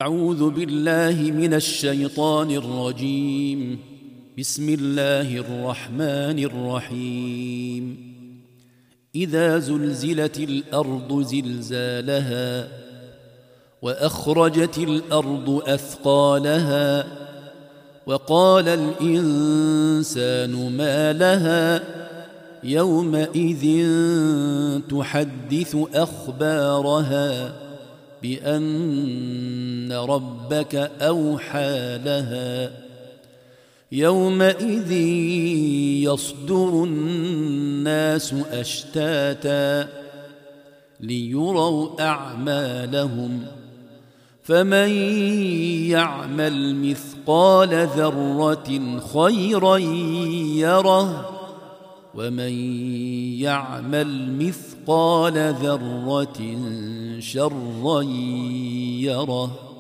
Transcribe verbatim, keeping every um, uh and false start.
أعوذ بالله من الشيطان الرجيم. بسم الله الرحمن الرحيم. إذا زلزلت الأرض زلزالها وأخرجت الأرض أثقالها وقال الإنسان ما لها يومئذ تحدث أخبارها بأن ربك أوحى لها يومئذ يصدر الناس أشتاتا ليروا أعمالهم فمن يعمل مثقال ذرة خيرا يره ومن يعمل مثقال ذرة شرا يره.